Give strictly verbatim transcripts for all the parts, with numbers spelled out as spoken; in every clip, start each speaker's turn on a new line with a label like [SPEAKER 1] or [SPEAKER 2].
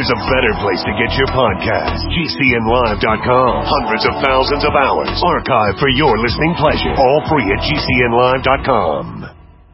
[SPEAKER 1] there's a better place to get your podcast. G C N live dot com. Hundreds of thousands of hours archived for your listening pleasure. All free at G C N live dot com.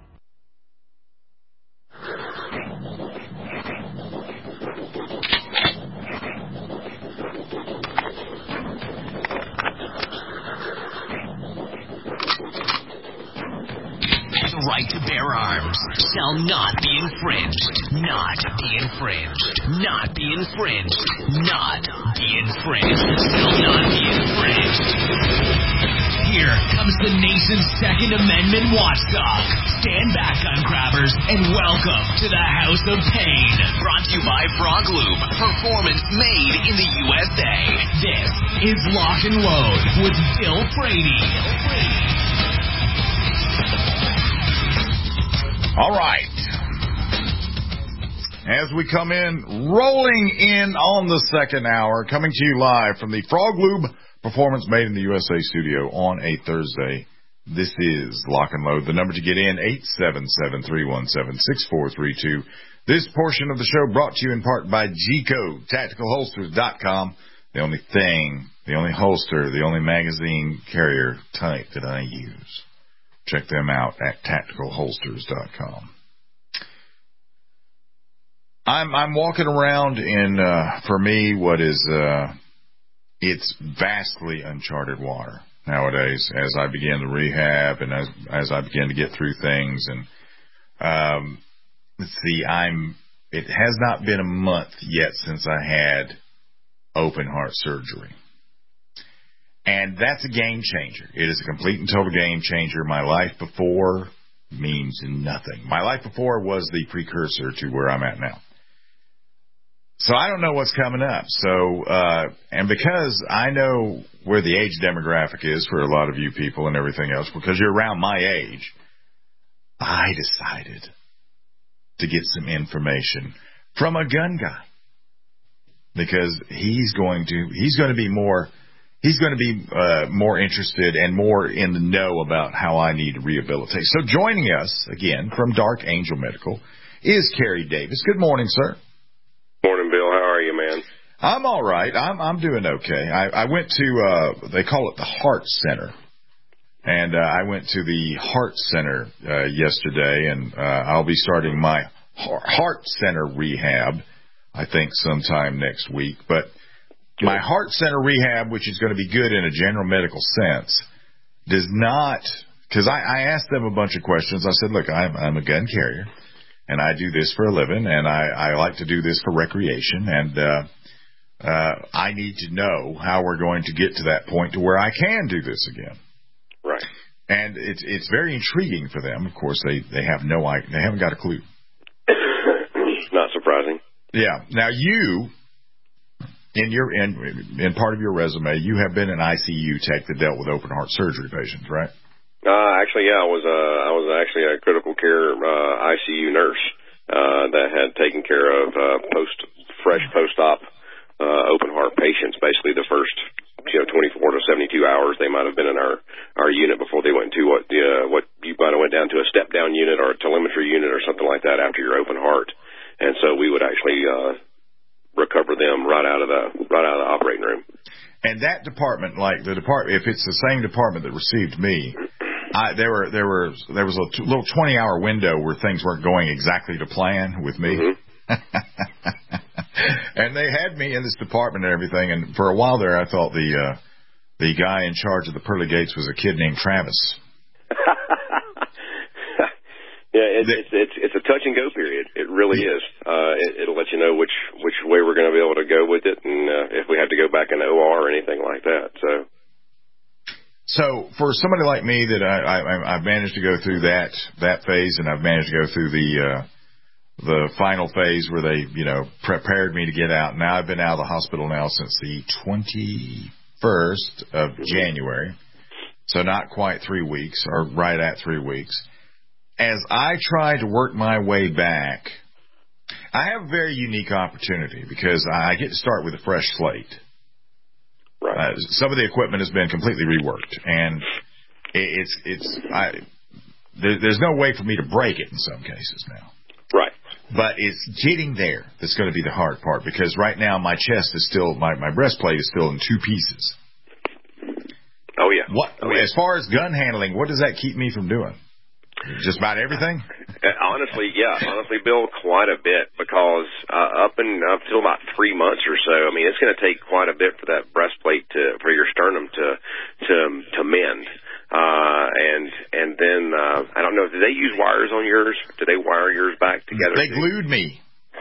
[SPEAKER 2] The right to bear arms shall not be infringed. Not be infringed. Not be infringed. Not be infringed. Shall not be infringed. Here comes the nation's Second Amendment watchdog. Stand back, gun grabbers, and welcome to the House of Pain. Brought to you by Frog Lube. Performance made in the U S A. This is Lock and Load with Bill Frady. Bill Frady.
[SPEAKER 3] All right. As we come in, rolling in on the second hour, coming to you live from the Frog Lube Performance Made in the U S A studio on a Thursday. This is Lock and Load. The number to get in, eight seven seven, three one seven, six four three two. This portion of the show brought to you in part by G Code, Tactical Holsters dot com. The only thing, the only holster, the only magazine carrier type that I use. Check them out at Tactical Holsters dot com. I'm I'm walking around in, uh, for me, what is, uh, it's vastly uncharted water nowadays as I begin the rehab and as, as I begin to get through things. And, um, let's see, I'm, it has not been a month yet since I had open heart surgery. And that's a game changer. It is a complete and total game changer. My life before means nothing. My life before was the precursor to where I'm at now. So I don't know what's coming up. So, uh, and because I know where the age demographic is for a lot of you people and everything else, because you're around my age, I decided to get some information from a gun guy. Because he's going to, he's going to be more, he's going to be uh, more interested and more in the know about how I need to rehabilitate. So joining us again from Dark Angel Medical is Kerry Davis. Good morning, sir.
[SPEAKER 4] Morning, Bill. How are you, man?
[SPEAKER 3] I'm all right. I'm I'm doing okay. I, I went to, uh, they call it the Heart Center. And uh, I went to the Heart Center uh, yesterday, and uh, I'll be starting my Heart Center rehab, I think, sometime next week. But my Heart Center rehab, which is going to be good in a general medical sense, does not, because I, I asked them a bunch of questions. I said, look, I'm, I'm a gun carrier, and I do this for a living, and I, I like to do this for recreation, and uh, uh, I need to know how we're going to get to that point to where I can do this again.
[SPEAKER 4] Right.
[SPEAKER 3] And it's it's very intriguing for them. Of course, they, they have no idea. They haven't got a clue.
[SPEAKER 4] Not surprising.
[SPEAKER 3] Yeah. Now, you... In your in in part of your resume, you have been an I C U tech that dealt with open heart surgery patients, right?
[SPEAKER 4] Uh, actually, yeah, I was uh, I was actually a critical care uh, I C U nurse uh, that had taken care of uh, post fresh post op uh, open heart patients. Basically, the first you know twenty-four to seventy-two hours they might have been in our our unit before they went to what uh, what you might have went down to a step down unit or a telemetry unit or something like that after your open heart. And so we would actually uh, recover them right out of the right out of the operating room.
[SPEAKER 3] And that department, like the department, if it's the same department that received me, I, there were there were there was a t- little twenty hour window where things weren't going exactly to plan with me. Mm-hmm. And they had me in this department and everything. And for a while there, I thought the uh, the guy in charge of the pearly gates was a kid named Travis.
[SPEAKER 4] Yeah, it's, it's it's it's a touch and go period. It really is. Uh, it, it'll let you know which which way we're going to be able to go with it, and uh, if we have to go back in the O R or anything like that. So,
[SPEAKER 3] so for somebody like me that I, I I've managed to go through that that phase, and I've managed to go through the uh, the final phase where they you know prepared me to get out. Now I've been out of the hospital now since the twenty-first of January, so not quite three weeks, or right at three weeks. As I try to work my way back, I have a very unique opportunity because I get to start with a fresh slate.
[SPEAKER 4] Right.
[SPEAKER 3] Uh, some of the equipment has been completely reworked, and it, it's it's I there, there's no way for me to break it in some cases now.
[SPEAKER 4] Right.
[SPEAKER 3] But it's getting there that's going to be the hard part, because right now my chest is still, my, my breastplate is still in two pieces.
[SPEAKER 4] Oh, yeah.
[SPEAKER 3] What,
[SPEAKER 4] oh, yeah.
[SPEAKER 3] As far as gun handling, what does that keep me from doing? Just about everything?
[SPEAKER 4] Honestly, yeah. Honestly, Bill, quite a bit, because uh, up and up till about three months or so, I mean, it's going to take quite a bit for that breastplate to, for your sternum to, to, to mend. Uh, and, and then, uh, I don't know, did they use wires on yours? Did they wire yours back together?
[SPEAKER 3] They glued me.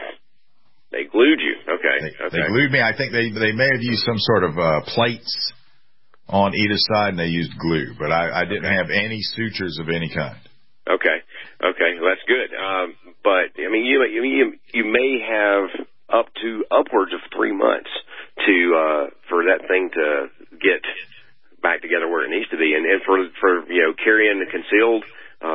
[SPEAKER 4] They glued you. Okay.
[SPEAKER 3] They,
[SPEAKER 4] okay.
[SPEAKER 3] they glued me. I think they, they may have used some sort of, uh, plates on either side, and they used glue, but I, I didn't have any sutures of any kind.
[SPEAKER 4] Okay. Okay. Well, that's good. Um, but I mean, you, you, you may have up to upwards of three months to, uh, for that thing to get back together where it needs to be. And, and for, for, you know, carrying the concealed,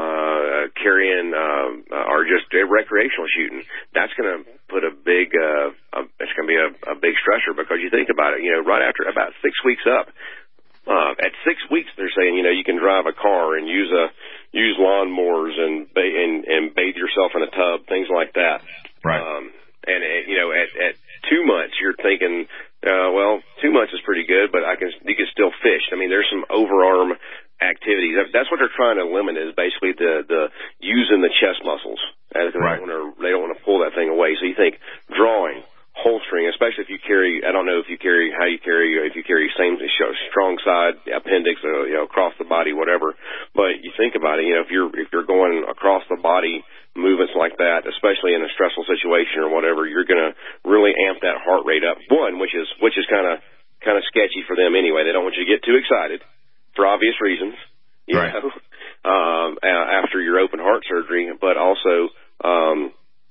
[SPEAKER 4] uh, carrying, um, uh, or just uh, recreational shooting, that's going to put a big, uh, a, it's going to be a, a big stressor, because you think about it, you know, right after about six weeks up, uh, at six weeks, they're saying, you know, you can drive a car and use a, use lawnmowers and, ba- and, and bathe yourself in a tub, things like that.
[SPEAKER 3] Right.
[SPEAKER 4] Um, and, uh, you know, at, at two months, you're thinking, Uh, well, two months is pretty good, but I can, you can still fish. I mean, there's some overarm activities. That's what they're trying to limit, is basically the, the using the chest muscles. As they
[SPEAKER 3] right.
[SPEAKER 4] don't want to, they don't want to pull that thing away. So you think drawing, holstering, especially if you carry, I don't know if you carry, how you carry, if you carry same strong side appendix, or, you know, across the body, whatever. But you think about it, you know, if you're, if you're going across the body, movements like that, especially in a stressful situation or whatever, you're going to really amp that heart rate up. One, which is which is kind of kind of sketchy for them anyway. They don't want you to get too excited for obvious reasons, you
[SPEAKER 3] right.
[SPEAKER 4] know, um, after your open heart surgery. But also, um,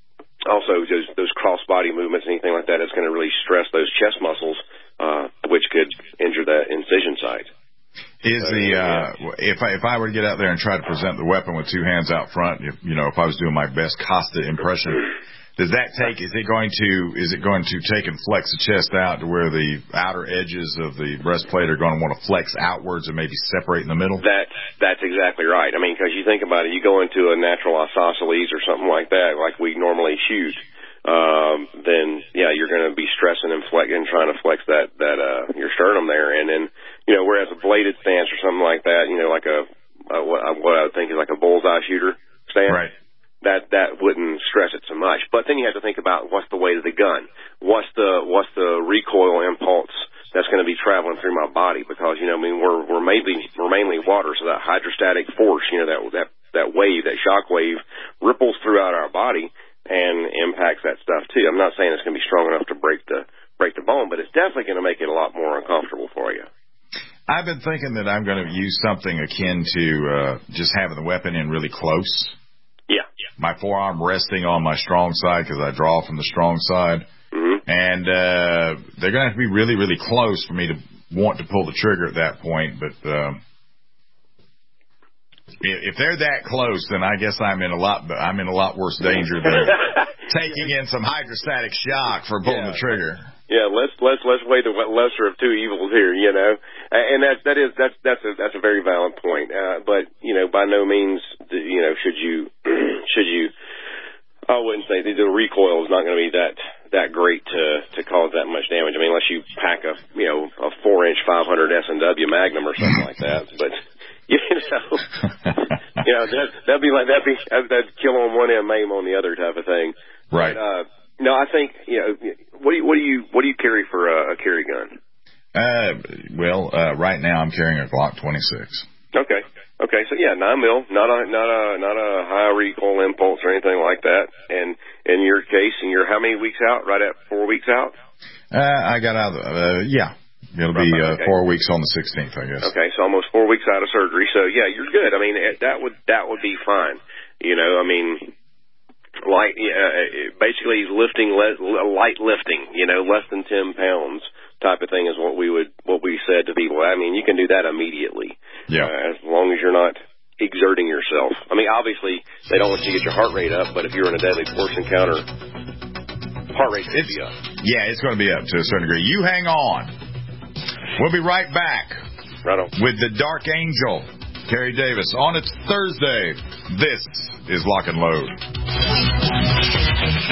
[SPEAKER 4] also those, those cross body movements, anything like that, it's going to really stress those chest muscles, uh, which could injure that incision site.
[SPEAKER 3] Is the uh, if I if I were to get out there and try to present the weapon with two hands out front, if you know if I was doing my best Costa impression, does that take? Is it going to is it going to take and flex the chest out to where the outer edges of the breastplate are going to want to flex outwards and maybe separate in the middle?
[SPEAKER 4] That that's exactly right. I mean, because you think about it, you go into a natural isosceles or something like that, like we normally shoot. Um, then yeah, you're going to be stressing and flexing, trying to flex that that uh, your sternum there, and then you know, whereas a bladed stance or something like that, you know, like a, a what, what I would think is like a bullseye shooter stance,
[SPEAKER 3] right?
[SPEAKER 4] That that wouldn't stress it so much. But then you have to think about what's the weight of the gun, what's the what's the recoil impulse that's going to be traveling through my body, because you know, I mean, we're we're mainly we're mainly water, so that hydrostatic force, you know, that that that wave, that shock wave, ripples throughout our body and impacts that stuff too. I'm not saying it's going to be strong enough to break the break the bone, but it's definitely going to make it a lot more uncomfortable for you.
[SPEAKER 3] I've been thinking that I'm going to use something akin to uh, just having the weapon in really close.
[SPEAKER 4] Yeah. yeah.
[SPEAKER 3] My forearm resting on my strong side, because I draw from the strong side.
[SPEAKER 4] Mm-hmm.
[SPEAKER 3] And uh, they're going to have to be really, really close for me to want to pull the trigger at that point. But um, if they're that close, then I guess I'm in a lot I'm in a lot worse danger than taking in some hydrostatic shock for pulling yeah. the trigger.
[SPEAKER 4] Yeah, let's let's let's weigh the lesser of two evils here, you know, and that that is that's that's a that's a very valid point. Uh, but you know, by no means, you know, should you should you. I wouldn't say the, the recoil is not going to be that that great to to cause that much damage. I mean, unless you pack a you know a four inch five hundred S and W Magnum or something like that. But you know, you know that that'd be like that'd be that'd kill on one end, maim on the other type of thing.
[SPEAKER 3] Right.
[SPEAKER 4] But, uh, no, I think you know. What do you what do you what do you carry for a, a carry gun?
[SPEAKER 3] Uh, well, uh, right now I'm carrying a Glock twenty-six.
[SPEAKER 4] Okay, okay, so yeah, nine mil, not a not a not a high recoil impulse or anything like that. And in your case, and you're how many weeks out? Right at four weeks out?
[SPEAKER 3] Uh, I got out. Of, uh, yeah, it'll be uh,
[SPEAKER 4] okay.
[SPEAKER 3] four weeks on the sixteenth, I guess.
[SPEAKER 4] Okay, so almost four weeks out of surgery. So yeah, you're good. I mean, that would that would be fine. You know, I mean. Light, uh, basically lifting, le- light lifting, you know, less than ten pounds type of thing is what we would, what we said to people. I mean, you can do that immediately.
[SPEAKER 3] Yeah.
[SPEAKER 4] Uh, as long as you're not exerting yourself. I mean, obviously they don't want you to get your heart rate up, but if you're in a deadly force encounter, heart rate should be up.
[SPEAKER 3] Yeah, it's going to be up to a certain degree. You hang on. We'll be right back.
[SPEAKER 4] Right on.
[SPEAKER 3] With the Dark Angel, Kerry Davis, on its Thursday. This is Lock and Load.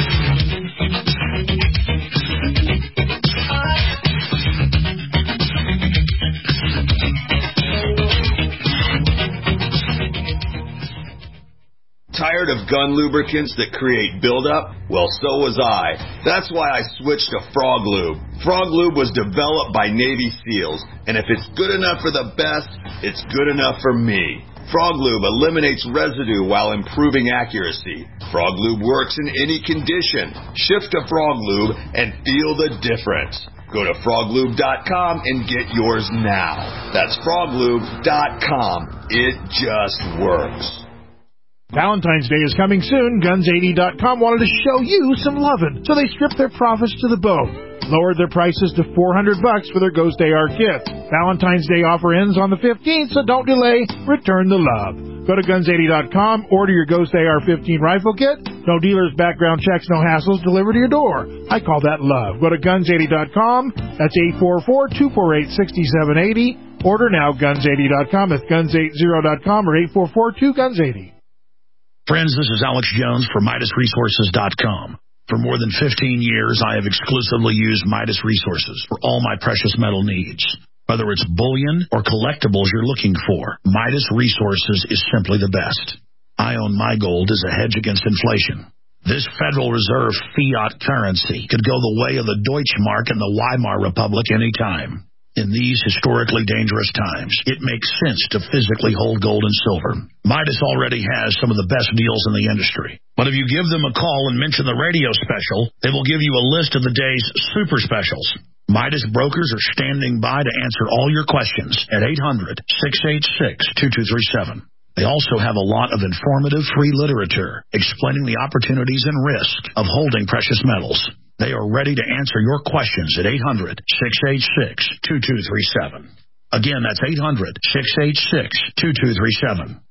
[SPEAKER 5] Tired of gun lubricants that create buildup? Well, so was I. That's why I switched to Frog Lube. Frog Lube was developed by Navy SEALs, and if it's good enough for the best, it's good enough for me. Frog Lube eliminates residue while improving accuracy. Frog Lube works in any condition. Shift to Frog Lube and feel the difference. Go to frog lube dot com and get yours now. That's frog lube dot com. It just works.
[SPEAKER 6] Valentine's Day is coming soon. guns eighty dot com wanted to show you some lovin', so they stripped their profits to the bone. Lowered their prices to four hundred bucks for their Ghost A R kit. Valentine's Day offer ends on the fifteenth, so don't delay. Return the love. Go to guns eighty dot com, order your Ghost A R fifteen rifle kit. No dealers, background checks, no hassles, delivered to your door. I call that love. Go to guns eighty dot com. That's eight four four, two four eight, six seven eight zero. Order now, guns eighty dot com. That's guns eighty dot com or eight four four, two guns eighty.
[SPEAKER 7] Friends, this is Alex Jones for Midas Resources dot com. For more than fifteen years, I have exclusively used Midas Resources for all my precious metal needs. Whether it's bullion or collectibles you're looking for, Midas Resources is simply the best. I own my gold as a hedge against inflation. This Federal Reserve fiat currency could go the way of the Deutschmark and the Weimar Republic any time. In these historically dangerous times, it makes sense to physically hold gold and silver. Midas already has some of the best deals in the industry. But if you give them a call and mention the radio special, they will give you a list of the day's super specials. Midas brokers are standing by to answer all your questions at eight hundred, six eight six, two two three seven. They also have a lot of informative free literature explaining the opportunities and risks of holding precious metals. They are ready to answer your questions at eight hundred, six eight six, two two three seven. Again, that's eight hundred, six eight six, two two three seven.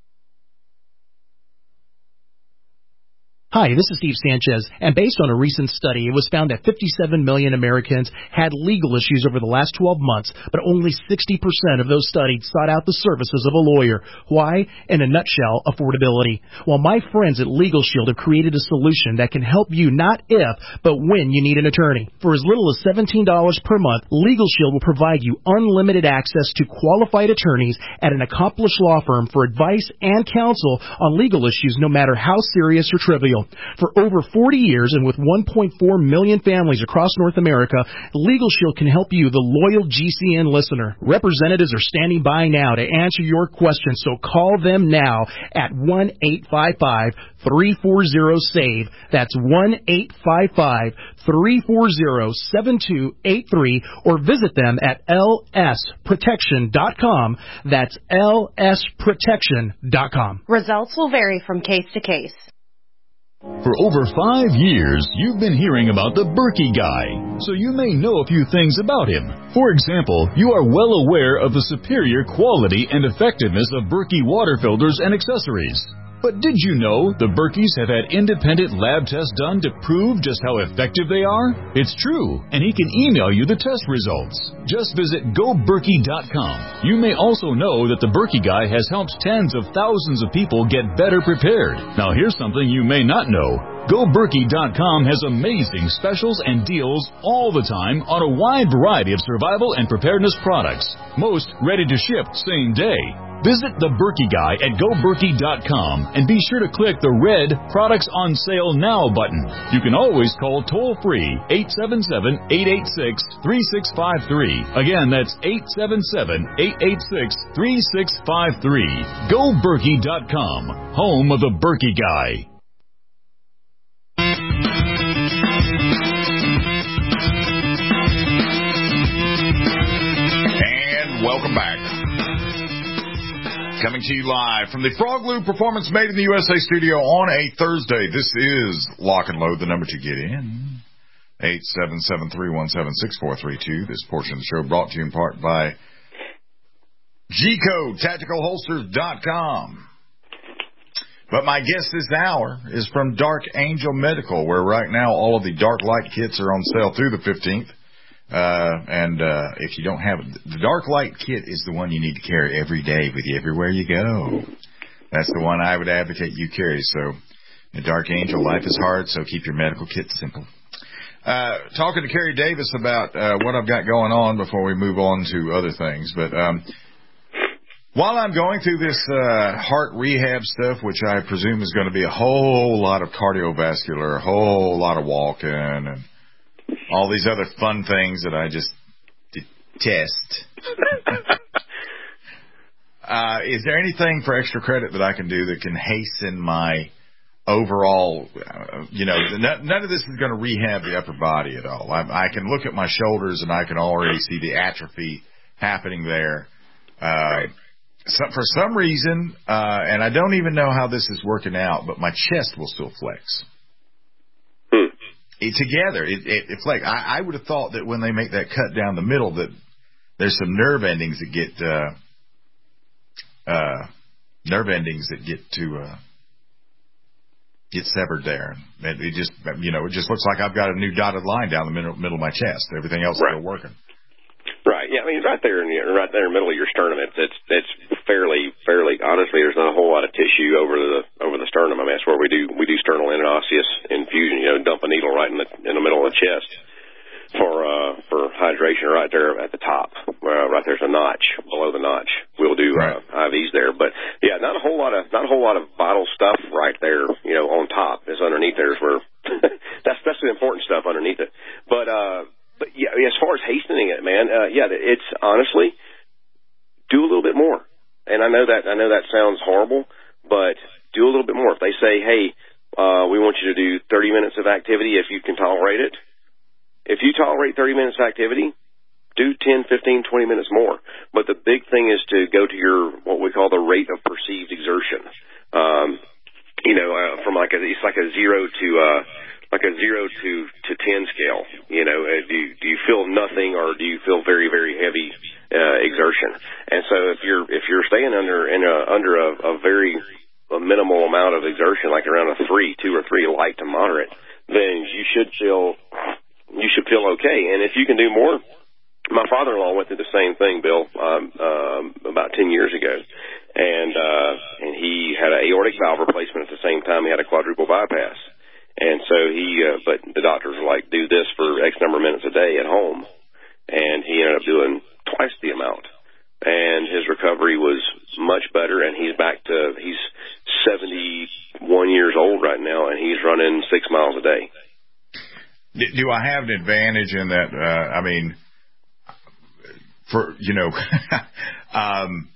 [SPEAKER 8] Hi, this is Steve Sanchez, and based on a recent study, it was found that fifty-seven million Americans had legal issues over the last twelve months, but only sixty percent of those studied sought out the services of a lawyer. Why? In a nutshell, affordability. Well, my friends at Legal Shield have created a solution that can help you not if, but when you need an attorney. For as little as seventeen dollars per month, Legal Shield will provide you unlimited access to qualified attorneys at an accomplished law firm for advice and counsel on legal issues, no matter how serious or trivial. For over forty years and with one point four million families across North America, Legal Shield can help you, the loyal G C N listener. Representatives are standing by now to answer your questions, so call them now at one eight five five, three four zero, SAVE. That's one eight five five, three four zero, seven two eight three, or visit them at L S protection dot com. That's L S protection dot com.
[SPEAKER 9] Results will vary from case to case.
[SPEAKER 10] For over five years, you've been hearing about the Berkey Guy, so you may know a few things about him. For example, you are well aware of the superior quality and effectiveness of Berkey water filters and accessories. But did you know the Berkeys have had independent lab tests done to prove just how effective they are? It's true, and he can email you the test results. Just visit go berkey dot com. You may also know that the Berkey Guy has helped tens of thousands of people get better prepared. Now here's something you may not know. go berkey dot com has amazing specials and deals all the time on a wide variety of survival and preparedness products, most ready to ship same day. Visit the Berkey Guy at go berkey dot com and be sure to click the red Products on Sale Now button. You can always call toll-free eight seven seven, eight eight six, three six five three. Again, that's eight seven seven, eight eight six, three six five three. go berkey dot com, home of the Berkey Guy.
[SPEAKER 3] And welcome back. Coming to you live from the Frog Lube Performance Made in the U S A studio on a Thursday. This is Lock and Load, the number to get in. eight seven seven, three one seven, six four three two. This portion of the show brought to you in part by G Code Tactical Holsters dot com. But my guest this hour is from Dark Angel Medical, where right now all of the Dark Light kits are on sale through the fifteenth. Uh, and uh, if you don't have it, the Dark Light kit is the one you need to carry every day with you everywhere you go. That's the one I would advocate you carry. So, the Dark Angel, life is hard, so keep your medical kit simple. Uh, talking to Kerry Davis about uh, what I've got going on before we move on to other things. But um, While I'm going through this uh, heart rehab stuff, which I presume is going to be a whole lot of cardiovascular, a whole lot of walking, and all these other fun things that I just detest. uh, is there anything for extra credit that I can do that can hasten my overall, uh, you know, none, none of this is going to rehab the upper body at all. I, I can look at my shoulders and I can already see the atrophy happening there. Uh, right. So for some reason, uh, and I don't even know how this is working out, but my chest will still flex.
[SPEAKER 4] Hmm.
[SPEAKER 3] It, together, it, it, it flex. I, I would have thought that when they make that cut down the middle, that there's some nerve endings that get, uh, uh, nerve endings that get to, uh, get severed there. It, it just, you know, it just looks like I've got a new dotted line down the middle, middle of my chest. Everything else
[SPEAKER 4] right.
[SPEAKER 3] is still working.
[SPEAKER 4] Right. Yeah. I mean, right there in the, right there in the middle of your sternum, it's, it's, it's fairly, fairly, honestly, there's not a whole lot of tissue over the, over the sternum. I mean, that's where we do, we do sternal interosseous infusion, you know, dump a needle right in the, in the middle of the chest for, uh, for hydration right there at the top. Uh, right there's a notch below the notch. We'll do, uh, I Vs there, but yeah, not a whole lot of, not a whole lot of vital stuff right there, you know, on top. It's underneath there is where, that's, that's the important stuff underneath it. But, uh, But yeah, as far as hastening it, man, uh, yeah, it's honestly do a little bit more. And I know that I know that sounds horrible, but do a little bit more. If they say, "Hey, uh, we want you to do thirty minutes of activity if you can tolerate it," if you tolerate thirty minutes of activity, do ten, fifteen, twenty minutes more. But the big thing is to go to your what we call the rate of perceived exertion. Um, you know, uh, from like a it's like a zero to uh, like a zero to, to ten scale. You know, uh, do you, do you feel nothing or do you feel very, very heavy uh, exertion? And so if you're if you're staying under in a, under a, a very a minimal amount of exertion, like around a three, two or three, light to moderate, then you should feel you should feel okay. And if you can do more, my father-in-law went through the same thing, Bill, um, um, about ten years ago, and uh, and he had an aortic valve replacement at the same time. He had a quadruple bypass. And so he, uh, but the doctors were like, do this for X number of minutes a day at home. And he ended up doing twice the amount. And his recovery was much better. And he's back to, he's seventy-one years old right now, and he's running six miles a day.
[SPEAKER 3] Do I have an advantage in that? Uh, I mean, for, you know, um,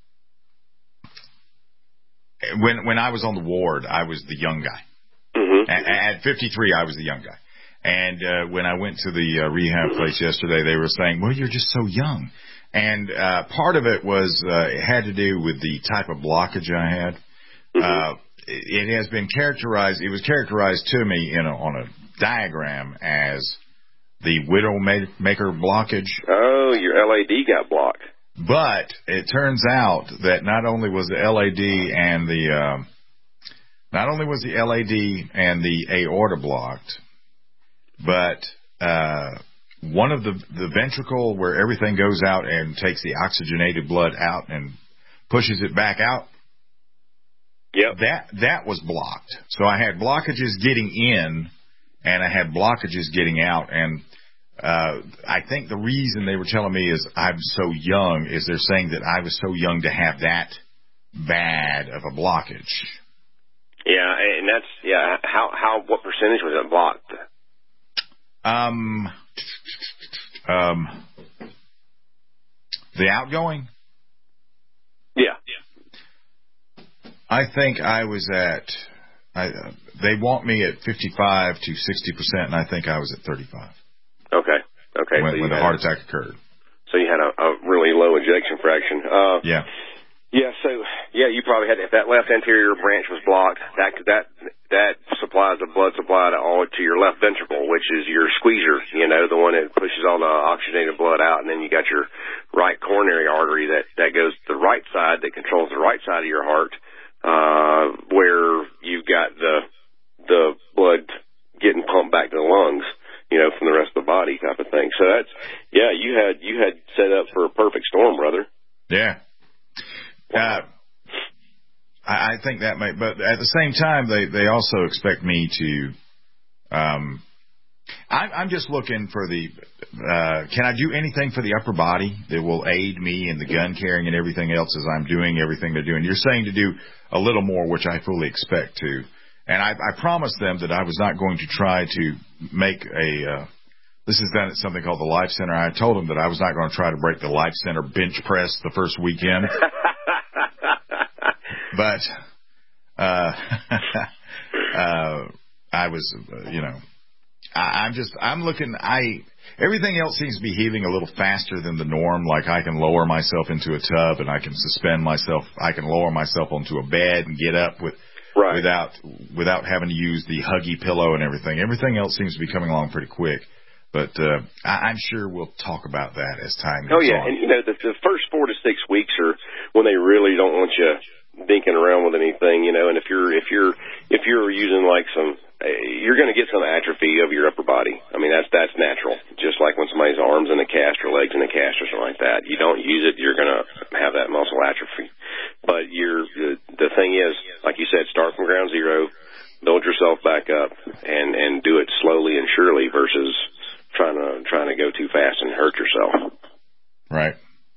[SPEAKER 3] when, when I was on the ward, I was the young guy.
[SPEAKER 4] Mm-hmm.
[SPEAKER 3] At fifty-three, I was the young guy. And uh, when I went to the uh, rehab place yesterday, they were saying, well, you're just so young. And uh, part of it was uh, it had to do with the type of blockage I had.
[SPEAKER 4] Mm-hmm.
[SPEAKER 3] Uh, it, it has been characterized, it was characterized to me in a, on a diagram as the Widowmaker blockage.
[SPEAKER 4] Oh, your L A D got blocked.
[SPEAKER 3] But it turns out that not only was the L A D and the... Uh, Not only was the L A D and the aorta blocked, but uh, one of the the ventricle where everything goes out and takes the oxygenated blood out and pushes it back out.
[SPEAKER 4] Yep.
[SPEAKER 3] That that was blocked. So I had blockages getting in, and I had blockages getting out. And uh, I think the reason they were telling me is I'm so young is they're saying that I was so young to have that bad of a blockage.
[SPEAKER 4] Yeah, and that's, yeah, how, how, what percentage was it blocked?
[SPEAKER 3] Um, um, the outgoing?
[SPEAKER 4] Yeah.
[SPEAKER 3] I think I was at, I, uh, they want me at fifty-five to sixty percent, and I think I was at thirty-five.
[SPEAKER 4] Okay, okay.
[SPEAKER 3] When,
[SPEAKER 4] so
[SPEAKER 3] when the
[SPEAKER 4] had,
[SPEAKER 3] heart attack occurred.
[SPEAKER 4] So you had a, a really low ejection fraction. Uh,
[SPEAKER 3] yeah.
[SPEAKER 4] Yeah, so, yeah, you probably had, if that left anterior branch was blocked, that, that, that supplies the blood supply to all to your left ventricle, which is your squeezer, you know, the one that pushes all the oxygenated blood out, and then you got your right coronary artery that, that goes to the right side, that controls the right side of your heart, uh, where you've got the, the blood getting pumped back to the lungs, you know, from the rest of the body type of thing. So that's, yeah, you had, you had set up for a perfect storm, brother.
[SPEAKER 3] Yeah. Uh, I think that may, but at the same time, they, they also expect me to, um, I'm, I'm just looking for the, uh, can I do anything for the upper body that will aid me in the gun carrying and everything else as I'm doing everything they're doing? You're saying to do a little more, which I fully expect to. And I, I promised them that I was not going to try to make a, uh, this is done at something called the Life Center. I told them that I was not going to try to break the Life Center bench press the first weekend. But, uh, uh, I was, uh, you know, I, I'm just, I'm looking, I, everything else seems to be heaving a little faster than the norm. Like I can lower myself into a tub and I can suspend myself. I can lower myself onto a bed and get up with, right. without, without having to use the huggy pillow and everything. Everything else seems to be coming along pretty quick. But, uh, I, I'm sure we'll talk about that as time goes on.
[SPEAKER 4] Oh yeah. On. And you know, the, the first four to six weeks are when they really don't want you dinking around with anything, you know, and if you're, if you're, if you're using like some, you're going to get some atrophy of your upper body. I mean, that's, that's natural. Just like when somebody's arms in a cast or legs in a cast or something like that. You don't use it, you're going to have that muscle atrophy. But you're, the, the thing is, like you said, start from ground zero, build yourself back up and, and do it slowly and surely versus trying to, trying to go too fast and hurt yourself.
[SPEAKER 3] Right.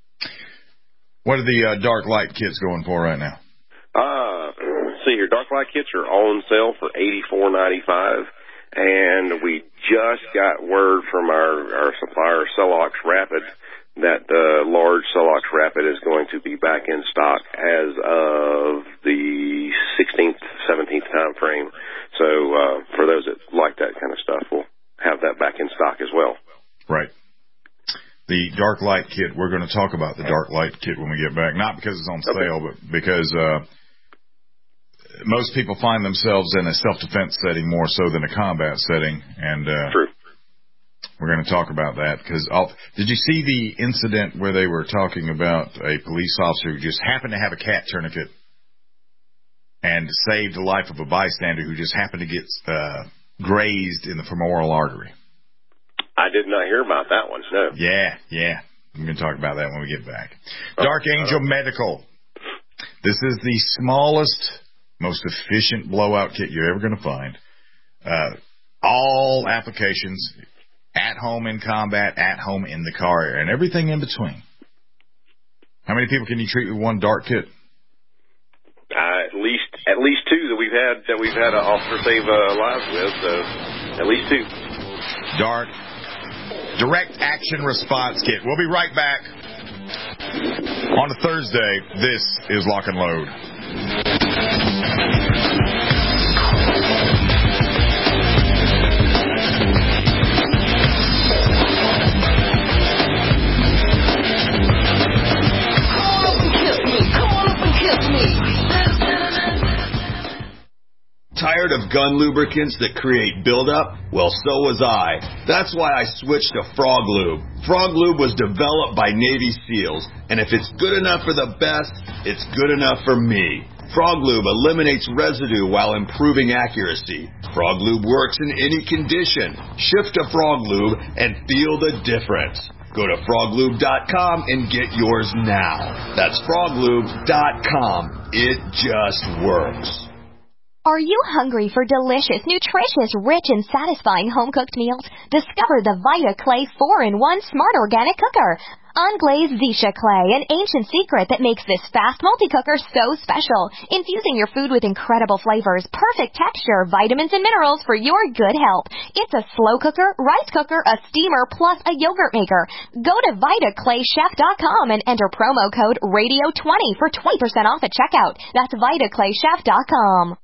[SPEAKER 3] What are the uh, dark light kits going for right now?
[SPEAKER 4] Uh, see here, dark light kits are on sale for eighty-four ninety-five, and we just got word from our, our supplier, Celox Rapid, that the large Celox Rapid is going to be back in stock as of the sixteenth, seventeenth time frame. So, uh, for those that like that kind of stuff, we'll have that back in stock as well.
[SPEAKER 3] Right. The dark light kit, we're going to talk about the dark light kit when we get back, not because it's on sale, okay. but because, uh, most people find themselves in a self-defense setting more so than a combat setting, and uh,
[SPEAKER 4] True.
[SPEAKER 3] we're going to talk about that. Because did you see the incident where they were talking about a police officer who just happened to have a cat tourniquet and saved the life of a bystander who just happened to get uh, grazed in the femoral artery?
[SPEAKER 4] I did not hear about that one, no.
[SPEAKER 3] Yeah, yeah. We're going to talk about that when we get back. Dark Angel uh, Medical. This is the smallest, most efficient blowout kit you're ever going to find. Uh, all applications, at home in combat, at home in the car area, and everything in between. How many people can you treat with one dark kit?
[SPEAKER 4] Uh, at least at least two that we've had that we've had an officer save uh, lives with. So at least two.
[SPEAKER 3] Dark Direct Action Response Kit. We'll be right back on a Thursday. This is Lock and Load.
[SPEAKER 5] Tired of gun lubricants that create buildup? Well, so was I. That's why I switched to Frog Lube. Frog Lube was developed by Navy SEALs, and if it's good enough for the best, it's good enough for me. Frog Lube eliminates residue while improving accuracy. Frog Lube works in any condition. Shift to Frog Lube and feel the difference. Go to frog lube dot com and get yours now. That's frog lube dot com. It just works.
[SPEAKER 11] Are you hungry for delicious, nutritious, rich, and satisfying home-cooked meals? Discover the Vita Clay four in one Smart Organic Cooker. Unglazed Zisha clay, an ancient secret that makes this fast multi-cooker so special. Infusing your food with incredible flavors, perfect texture, vitamins, and minerals for your good health. It's a slow cooker, rice cooker, a steamer, plus a yogurt maker. Go to vita clay chef dot com and enter promo code radio twenty for twenty percent off at checkout. That's vita clay chef dot com.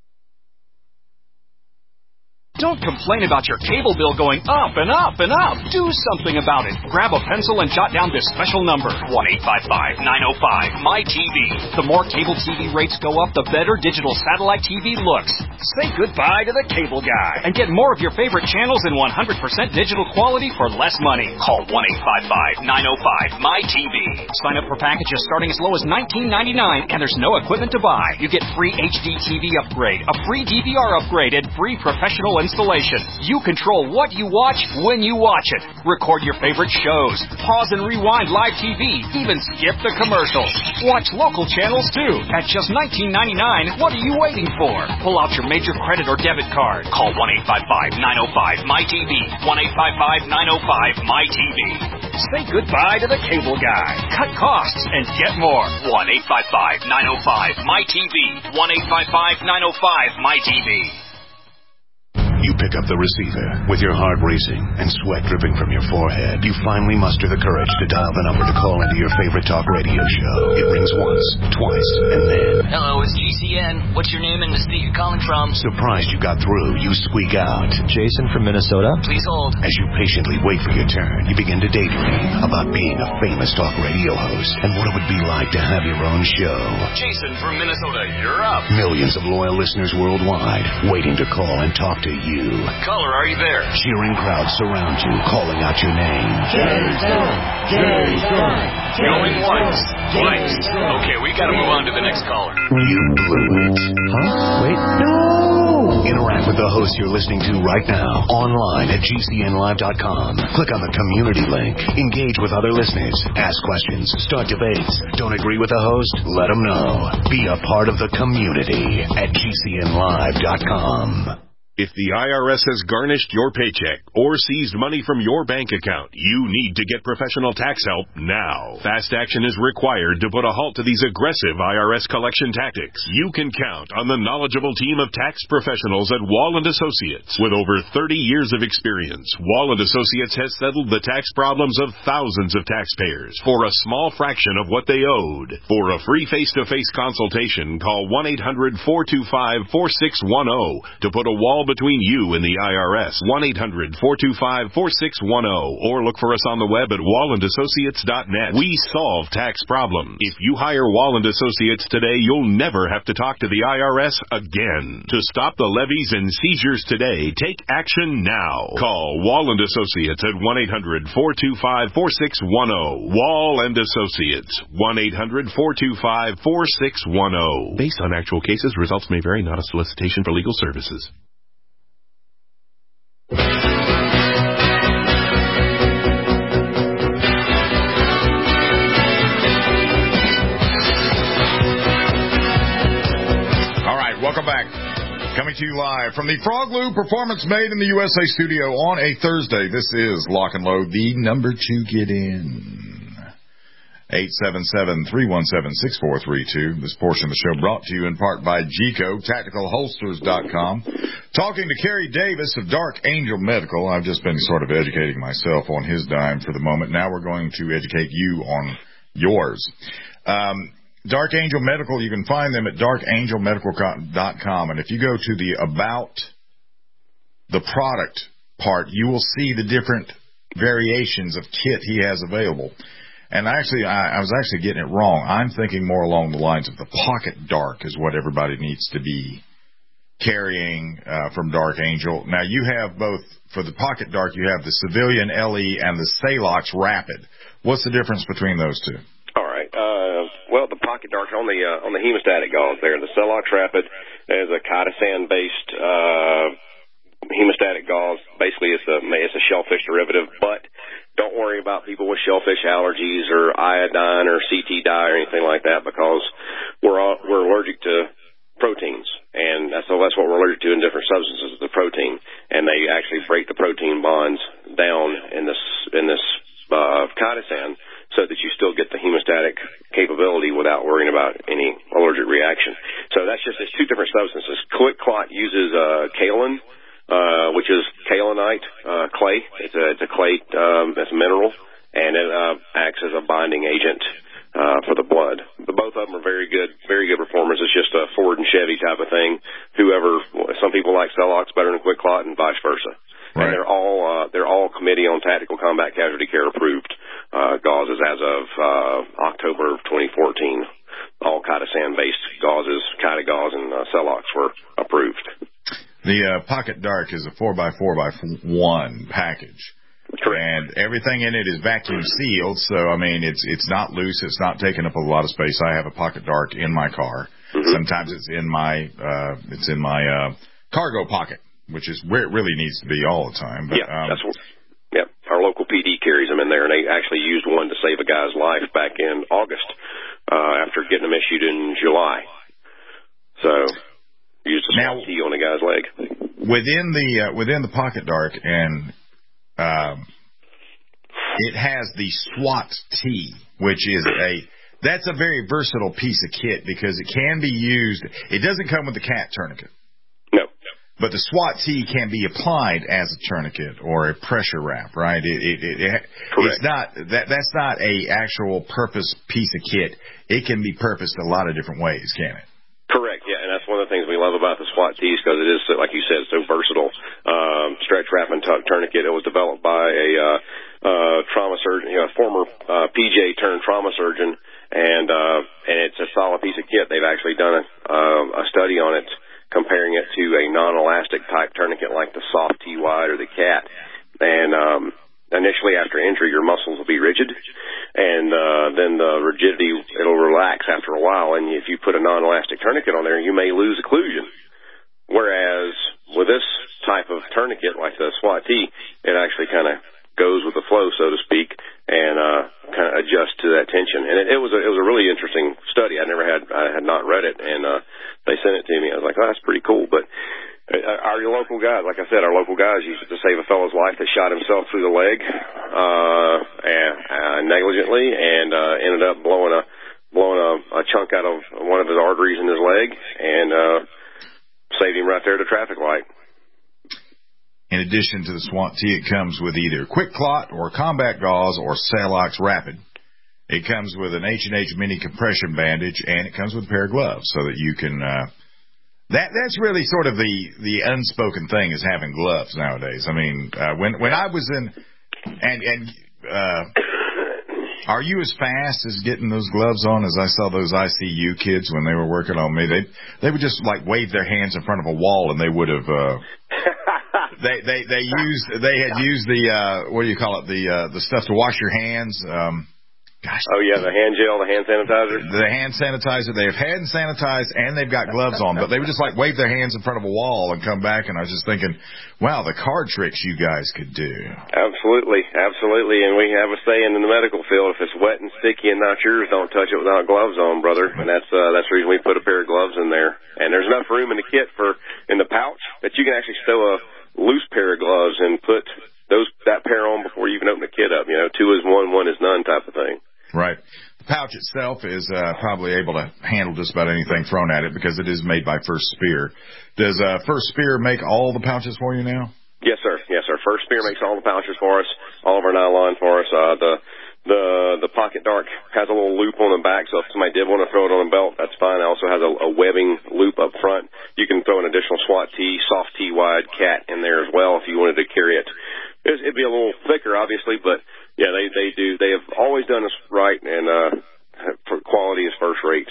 [SPEAKER 12] Don't complain about your cable bill going up and up and up. Do something about it. Grab a pencil and jot down this special number, one eight five five, nine oh five, M Y T V. The more cable T V rates go up, the better digital satellite T V looks. Say goodbye to the cable guy and get more of your favorite channels in one hundred percent digital quality for less money. Call one eight five five, nine oh five, M Y T V. Sign up for packages starting as low as nineteen ninety-nine, and there's no equipment to buy. You get free H D T V upgrade, a free D V R upgrade, and free professional installation. You control what you watch when you watch it. Record your favorite shows. Pause and rewind live T V. Even skip the commercials. Watch local channels too. At just nineteen ninety-nine, what are you waiting for? Pull out your major credit or debit card. Call one eight five five, nine oh five, M Y T V. one eight five five, nine oh five, M Y T V. Say goodbye to the cable guy. Cut costs and get more. one eight five five, nine oh five, M Y T V. one eight five five, nine oh five, M Y T V.
[SPEAKER 1] You pick up the receiver with your heart racing and sweat dripping from your forehead. You finally muster the courage to dial the number to call into your favorite talk radio show. It rings once, twice, and then...
[SPEAKER 2] Hello, it's G C N. What's your name and the state you're calling from?
[SPEAKER 1] Surprised you got through, you squeak out.
[SPEAKER 13] Jason from Minnesota?
[SPEAKER 2] Please hold.
[SPEAKER 1] As you patiently wait for your turn, you begin to daydream about being a famous talk radio host and what it would be like to have your own show.
[SPEAKER 12] Jason from Minnesota, you're up.
[SPEAKER 1] Millions of loyal listeners worldwide waiting to call and talk to you.
[SPEAKER 12] Caller, are you there?
[SPEAKER 1] Cheering crowds surround you, calling out your name.
[SPEAKER 14] Jason! Jason!
[SPEAKER 12] Going once, twice. Okay, we gotta move on to the next caller.
[SPEAKER 1] You blew it.
[SPEAKER 13] Huh? Wait, no!
[SPEAKER 1] Interact with the host you're listening to right now, online at G C N live dot com. Click on the community link. Engage with other listeners. Ask questions. Start debates. Don't agree with the host? Let them know. Be a part of the community at G C N live dot com.
[SPEAKER 15] If the I R S has garnished your paycheck or seized money from your bank account, you need to get professional tax help now. Fast action is required to put a halt to these aggressive I R S collection tactics. You can count on the knowledgeable team of tax professionals at Wall and Associates. With over thirty years of experience, Wall and Associates has settled the tax problems of thousands of taxpayers for a small fraction of what they owed. For a free face-to-face consultation, call one eight hundred, four two five, four six one zero to put a wall between you and the I R S. one eight hundred, four two five, four six one zero or look for us on the web at wall and associates dot net. We solve tax problems. If you hire Wall and Associates today, you'll never have to talk to the I R S again. To stop the levies and seizures today, take action now. Call Wall and Associates at one eight hundred, four two five, four six one zero. Wall and Associates, one eight hundred, four two five, four six one zero. Based on actual cases, results may vary, not a solicitation for legal services.
[SPEAKER 3] Welcome back. Coming to you live from the Frog Lube Performance Made in the U S A studio on a Thursday. This is Lock and Load, the number to get in. eight seven seven, three one seven, six four three two. This portion of the show brought to you in part by G C O, tactical holsters dot com. Talking to Kerry Davis of Dark Angel Medical. I've just been sort of educating myself on his dime for the moment. Now we're going to educate you on yours. Um... Dark Angel Medical, you can find them at dark angel medical dot com. And if you go to the About the Product part, you will see the different variations of kit he has available. And actually, I, I was actually getting it wrong. I'm thinking more along the lines of the Pocket Dark is what everybody needs to be carrying uh, from Dark Angel. Now, you have both, for the Pocket Dark, you have the Civilian L E and the Salox Rapid. What's the difference between those two?
[SPEAKER 4] All right. Uh, well, the Pocket Dark on the uh, on the hemostatic gauze there. The Celox Rapid is a chitosan-based uh, hemostatic gauze. Basically, it's a it's a shellfish derivative. But don't worry about people with shellfish allergies or iodine or C T dye or anything like that, because we're all, we're allergic to proteins, and so that's what we're allergic to in different substances, the protein, and they actually break the protein bonds down in this in this uh, chitosan, so that you still get the hemostatic capability without worrying about any allergic reaction. So that's just it's two different substances. Quick Clot uses uh, kaolin, uh, which is kaolinite uh, clay. It's a, it's a clay, um, it's a mineral, and it uh, acts as a binding agent uh, for the blood. But both of them are very good, very good performers. It's just a Ford and Chevy type of thing. Whoever, some people like Celox better than Quick Clot, and vice versa. Right. And they're all uh, they're all Committee on Tactical Combat Casualty Care approved uh, gauzes as of uh, October of twenty fourteen. All chitosan-based gauzes, Chitogauze and uh, Celox were approved.
[SPEAKER 3] The uh, Pocket Dark is a four by four by one package.
[SPEAKER 4] Correct.
[SPEAKER 3] And everything in it is vacuum sealed, so, I mean, it's it's not loose. It's not taking up a lot of space. I have a Pocket Dark in my car. Mm-hmm. Sometimes it's in my uh, it's in my uh, cargo pocket. which is where it really needs to be all the time. But,
[SPEAKER 4] yeah,
[SPEAKER 3] um,
[SPEAKER 4] that's what, yeah. Our local P D carries them in there, and they actually used one to save a guy's life back in August uh, after getting them issued in July. So used a SWAT T on a guy's leg.
[SPEAKER 3] Within the uh, within the Pocket Dark, and um, it has the SWAT T, which is a that's a very versatile piece of kit because it can be used. It doesn't come with the cat tourniquet.
[SPEAKER 4] No.
[SPEAKER 3] But the SWAT T can be applied as a tourniquet or a pressure wrap, right? It, it, it, it it's not that that's not a actual purpose piece of kit. It can be purposed a lot of different ways, can it?
[SPEAKER 4] Correct, yeah, and that's one of the things we love about the SWAT Ts because it is, like you said, so versatile. Um, stretch wrap and tuck tourniquet. It was developed by a uh, uh, trauma surgeon, you know, a former uh, P J turned trauma surgeon, and uh, and it's a solid piece of kit. They've actually done a, uh, a study on it, comparing it to a non-elastic type tourniquet like the Soft T-Wide or the Cat, and um, initially after injury, your muscles will be rigid, and uh, then the rigidity, it'll relax after a while, and if you put a non-elastic tourniquet on there, you may lose occlusion. Whereas with this type of tourniquet, like the SWAT T, it actually kind of goes with the flow, so to speak, and uh, kind of adjusts to that tension. And it, it was a, it was a really interesting study. I never had I had not read it, and uh, they sent it to me. I was like, oh, that's pretty cool, but our local guys, like I said, our local guys used it to save a fellow's life that shot himself through the leg uh, and, uh, negligently and uh, ended up blowing a blowing a, a chunk out of one of his arteries in his leg and uh, saved him right there at a traffic light.
[SPEAKER 3] In addition to the SWAT T, it comes with either Quick Clot or Combat Gauze or Salox Rapid. It comes with an H and H Mini Compression Bandage, and it comes with a pair of gloves so that you can uh, That that's really sort of the, the unspoken thing is having gloves nowadays. I mean, uh, when when I was in, and and uh, are you as fast as getting those gloves on as I saw those I C U kids when they were working on me? They they would just like wave their hands in front of a wall and they would have. Uh, they they they used they had used the uh, what do you call it the uh, the stuff to wash your hands. Um, Gosh.
[SPEAKER 4] Oh, yeah, the hand gel, the hand sanitizer.
[SPEAKER 3] The hand sanitizer. They have hand sanitized and they've got gloves on, but they would just like wave their hands in front of a wall and come back, and I was just thinking, wow, the card tricks you guys could do.
[SPEAKER 4] Absolutely, absolutely, and we have a saying in the medical field, if it's wet and sticky and not yours, don't touch it without gloves on, brother, and that's uh, that's the reason we put a pair of gloves in there. And there's enough room in the kit for, in the pouch, that you can actually stow a loose pair of gloves and put those that pair on before you even open the kit up, you know, two is one, one is none type of thing.
[SPEAKER 3] Right. The pouch itself is uh, probably able to handle just about anything thrown at it because it is made by First Spear. Does uh, First Spear make all the pouches for you now?
[SPEAKER 4] Yes, sir. Yes, sir. First Spear makes all the pouches for us, all of our nylon for us. Uh, the the the Pocket Dark has a little loop on the back, so if somebody did want to throw it on a belt, that's fine. It also has a, a webbing loop up front. You can throw an additional SWAT T, Soft T-Wide Cat in there as well if you wanted to carry it. It'd be a little thicker, obviously, but yeah, they they do. They have always done us right, and uh, for quality is first rate.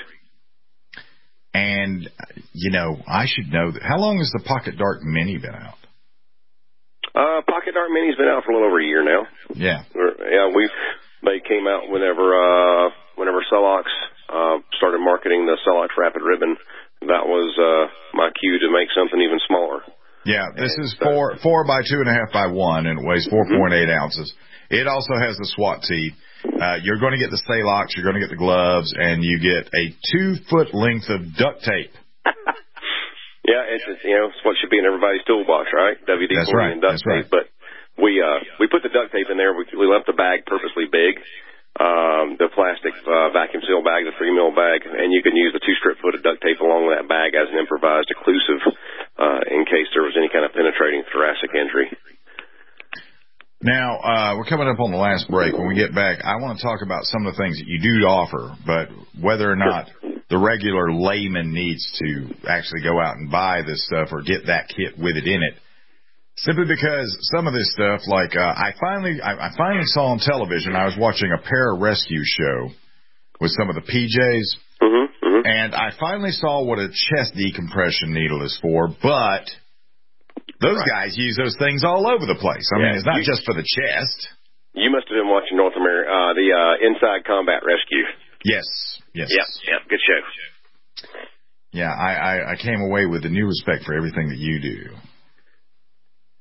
[SPEAKER 3] And you know, I should know that. How long has the Pocket Dark Mini been out?
[SPEAKER 4] Uh, Pocket Dark Mini's been out for a little over a year now.
[SPEAKER 3] Yeah,
[SPEAKER 4] We're, yeah. We they came out whenever uh, whenever Celox uh, started marketing the Celox Rapid Ribbon. That was uh, my cue to make something even smaller.
[SPEAKER 3] Yeah, this is four four by two and a half by one, and it weighs four point eight mm-hmm. ounces. It also has the SWAT T. Uh, you're going to get the Salox, you're going to get the gloves, and you get a two-foot length of duct tape.
[SPEAKER 4] Yeah, it's, it's you know it's what should be in everybody's toolbox, right? W D forty
[SPEAKER 3] right.
[SPEAKER 4] and duct
[SPEAKER 3] That's
[SPEAKER 4] tape.
[SPEAKER 3] Right.
[SPEAKER 4] But we uh, we put the duct tape in there. We, we left the bag purposely big, um, the plastic uh, vacuum seal bag, the three mil bag, and you can use the two strip foot of duct tape along with that bag as an improvised occlusive uh, in case there was any kind of penetrating thoracic injury.
[SPEAKER 3] Now, uh, we're coming up on the last break. When we get back, I want to talk about some of the things that you do offer, but whether or not the regular layman needs to actually go out and buy this stuff or get that kit with it in it. Simply because some of this stuff, like uh, I finally I, I finally saw on television, I was watching a pararescue show with some of the P Js,
[SPEAKER 4] mm-hmm, mm-hmm.
[SPEAKER 3] and I finally saw what a chest decompression needle is for, but those right. guys use those things all over the place. I yeah, mean, it's not you, just for the chest.
[SPEAKER 4] You must have been watching North America, uh, the uh, Inside Combat Rescue.
[SPEAKER 3] Yes, yes.
[SPEAKER 4] Yep, yep, good show.
[SPEAKER 3] Yeah, I, I, I came away with a new respect for everything that you do.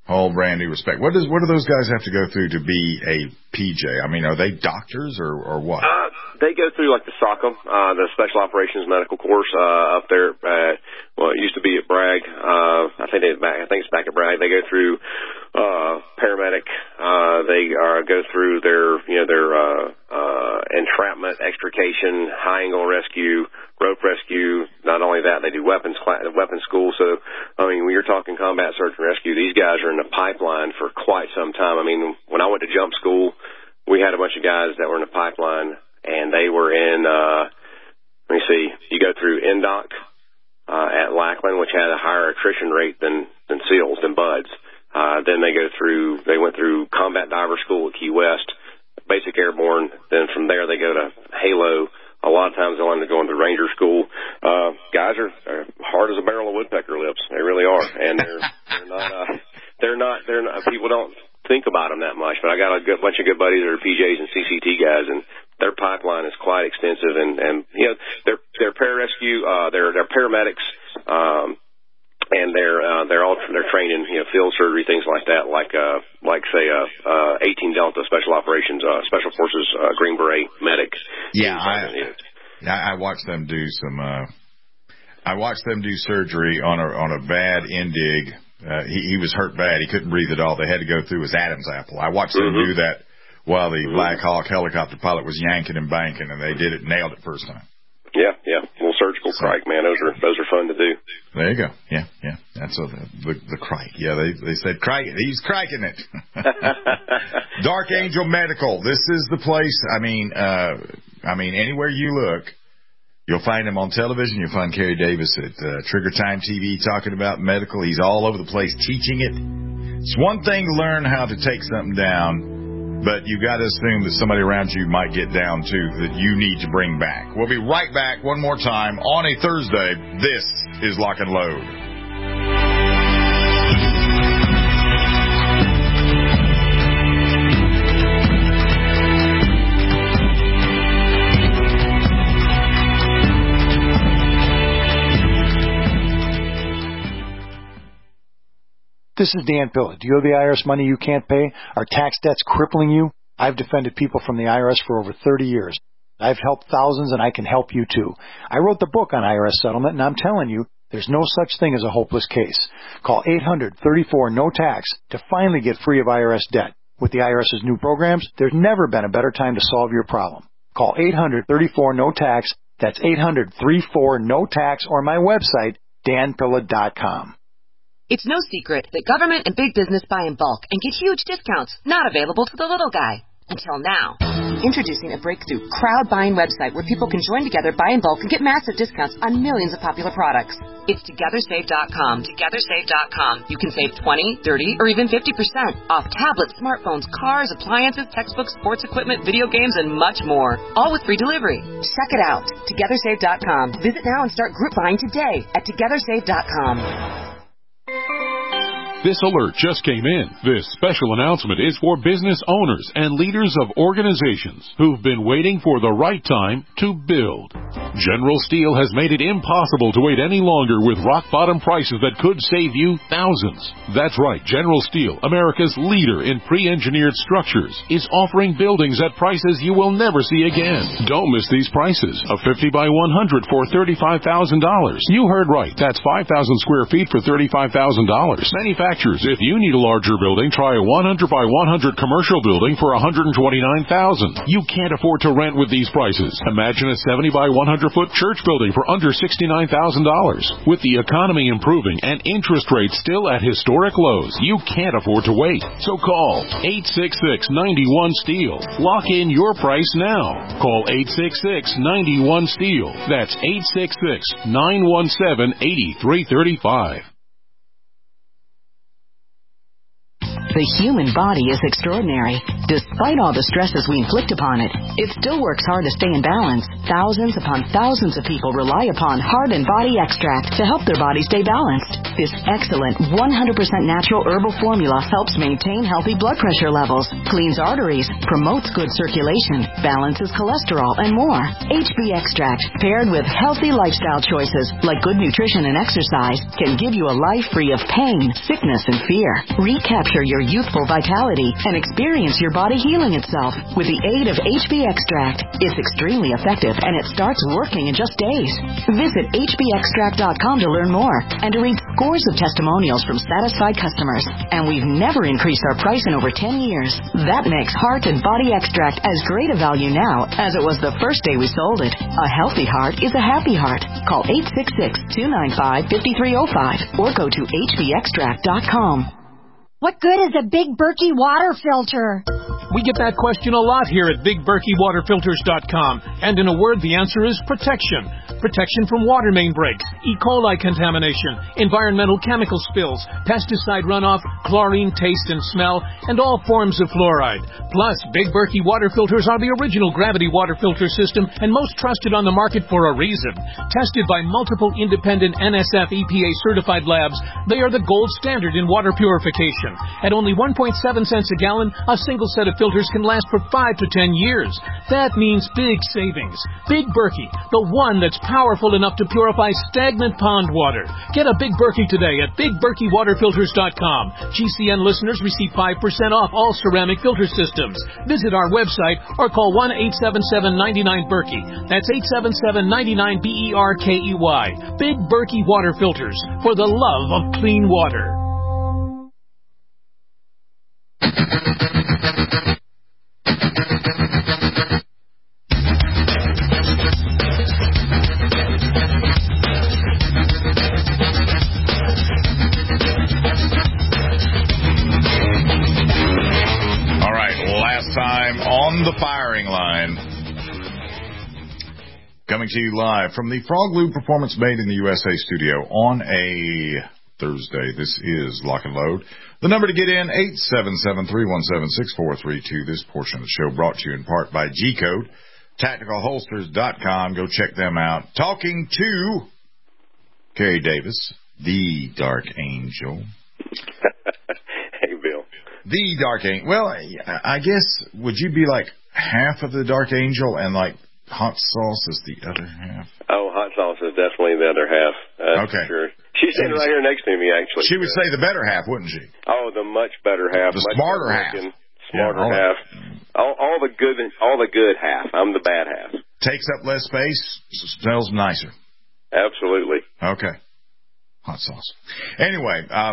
[SPEAKER 3] whole brand new respect. What does what do those guys have to go through to be a P J? I mean, are they doctors or, or what?
[SPEAKER 4] Uh, they go through like the S O C M, uh, the Special Operations Medical Course uh, up there. Uh, well, it used to be at Bragg. Uh, I think they back. I think it's back at Bragg. They go through uh, paramedic. Uh, they uh, go through their you know their uh, uh, entrapment, extrication, high angle rescue, rope rescue. Not only that, they do weapons class, weapons school. So, I mean, when you're talking combat search and rescue, these guys are in the pipeline for quite some time. I mean, when I went to jump school, we had a bunch of guys that were in the pipeline, and they were in, uh, let me see, you go through N D O C uh, at Lackland, which had a higher attrition rate than, than SEALs, than BUDS. Uh, then they go through, they went through Combat Diver School at Key West, Basic Airborne. Then from there they go to Halo. A lot of times they'll end up going to Ranger School. Uh, guys are, are hard as a barrel of woodpecker lips. They really are. And they're, they're not, uh, they're not, they're not, people don't think about them that much, but I got a good bunch of good buddies that are P Js and C C T guys, and their pipeline is quite extensive. And, and you know, they're, they're pararescue, uh, they're, they're paramedics, um, and they're, uh, they're all, they're trained in, you know, field surgery, things like that, like, uh, like say, uh, uh, eighteen Delta Special Operations, uh, Special Forces, uh, Green Beret medics.
[SPEAKER 3] Yeah, I, I, I watched them do some, uh, I watched them do surgery on a, on a bad Indig. Uh, he, he was hurt bad. He couldn't breathe at all. They had to go through his Adam's apple. I watched them
[SPEAKER 4] Mm-hmm.
[SPEAKER 3] do that while the
[SPEAKER 4] Mm-hmm.
[SPEAKER 3] Black Hawk helicopter pilot was yanking and banking, and they did it, nailed it first time.
[SPEAKER 4] Yeah, yeah. Little surgical crike, man. Those are those are fun to do.
[SPEAKER 3] There you go. Yeah, yeah. That's a, the the, the crike. Yeah, they they said crike. He's criking it. Dark Angel Medical. This is the place. I mean, uh, I mean, anywhere you look, you'll find him on television. You'll find Kerry Davis at uh, Trigger Time T V talking about medical. He's all over the place teaching it. It's one thing to learn how to take something down, but you got to assume that somebody around you might get down too that you need to bring back. We'll be right back one more time on a Thursday. This is Lock and Load.
[SPEAKER 16] This is Dan Pilla. Do you owe the I R S money you can't pay? Are tax debts crippling you? I've defended people from the I R S for over thirty years. I've helped thousands, and I can help you too. I wrote the book on I R S settlement, and I'm telling you, there's no such thing as a hopeless case. Call eight hundred, thirty-four, no tax to finally get free of I R S debt. With the IRS's new programs, there's never been a better time to solve your problem. Call eight hundred, thirty-four, no tax. That's eight hundred, thirty-four, no tax, or my website, dan pilla dot com.
[SPEAKER 17] It's no secret that government and big business buy in bulk and get huge discounts not available to the little guy. Until now. Introducing a breakthrough crowd buying website where people can join together, buy in bulk, and get massive discounts on millions of popular products. It's together save dot com. together save dot com. You can save twenty, thirty, or even fifty percent off tablets, smartphones, cars, appliances, textbooks, sports equipment, video games, and much more. All with free delivery. Check it out. together save dot com. Visit now and start group buying today at together save dot com.
[SPEAKER 18] This alert just came in. This special announcement is for business owners and leaders of organizations who've been waiting for the right time to build. General Steel has made it impossible to wait any longer with rock-bottom prices that could save you thousands. That's right, General Steel, America's leader in pre-engineered structures, is offering buildings at prices you will never see again. Don't miss these prices. A fifty by one hundred for thirty-five thousand dollars. You heard right. That's five thousand square feet for thirty-five thousand dollars. Manufacturers, if you need a larger building, try a one hundred by one hundred commercial building for one hundred twenty-nine thousand dollars. You can't afford to rent with these prices. Imagine a seventy by one hundred foot church building for under sixty-nine thousand dollars. With the economy improving and interest rates still at historic lows, you can't afford to wait. So call eight six six, nine one, STEEL. Lock in your price now. Call eight six six, nine one, STEEL. That's eight six six, nine one seven, eight three three five.
[SPEAKER 19] The human body is extraordinary.
[SPEAKER 17] Despite all the stresses we inflict upon it, it still works hard to stay in balance. Thousands upon thousands of people rely upon Heart and Body Extract to help their body stay balanced. This excellent one hundred percent natural herbal formula helps maintain healthy blood pressure levels, cleans arteries, promotes good circulation, balances cholesterol, and more. H B Extract, paired with healthy lifestyle choices like good nutrition and exercise, can give you a life free of pain, sickness, and fear. Recapture your youthful vitality and experience your body healing itself with the aid of H B Extract. It's extremely effective and it starts working in just days. Visit H B extract dot com to learn more and to read scores of testimonials from satisfied customers. And we've never increased our price in over ten years. That makes Heart and Body Extract as great a value now as it was the first day we sold it. A healthy heart is a happy heart. Call eight six six, two nine five, five three zero five or go to H B extract dot com.
[SPEAKER 19] What good is a Big Berkey water filter?
[SPEAKER 20] We get that question a lot here at Big Berkey Water Filters dot com. And in a word, the answer is protection. Protection from water main breaks, E. coli contamination, environmental chemical spills, pesticide runoff, chlorine taste and smell, and all forms of fluoride. Plus, Big Berkey water filters are the original gravity water filter system and most trusted on the market for a reason. Tested by multiple independent N S F E P A certified labs, they are the gold standard in water purification. At only one point seven cents a gallon, a single set of filters can last for five to ten years. That means big savings. Big Berkey, the one that's powerful enough to purify stagnant pond water. Get a Big Berkey today at Big Berkey Water Filters dot com. G C N listeners receive five percent off all ceramic filter systems. Visit our website or call one eight seven seven, nine nine, Berkey. That's eight seven seven, nine nine, B E R K E Y. Big Berkey Water Filters, for the love of clean water.
[SPEAKER 3] On the firing line, coming to you live from the Frog Lube Performance Made in the U S A studio on a Thursday. This is Lock and Load. The number to get in, eight seven seven, three one seven, six four three two. This portion of the show brought to you in part by G-Code, Tactical Holsters dot com. Go check them out. Talking to Kerry Davis, the Dark Angel.
[SPEAKER 4] Hey, Bill.
[SPEAKER 3] The Dark Angel. Well, I guess, would you be like half of the Dark Angel and like hot sauce is the other half?
[SPEAKER 4] Oh, hot sauce is definitely the other half. Uh,
[SPEAKER 3] okay.
[SPEAKER 4] Sure. She's sitting right here next to me, actually.
[SPEAKER 3] She would say the better half, wouldn't she?
[SPEAKER 4] Oh, the much better half.
[SPEAKER 3] The
[SPEAKER 4] much
[SPEAKER 3] smarter half.
[SPEAKER 4] Smarter
[SPEAKER 3] yeah, all
[SPEAKER 4] half. All, all the good, all the good half. I'm the bad half.
[SPEAKER 3] Takes up less space, smells nicer.
[SPEAKER 4] Absolutely.
[SPEAKER 3] Okay. Hot sauce. Anyway, um,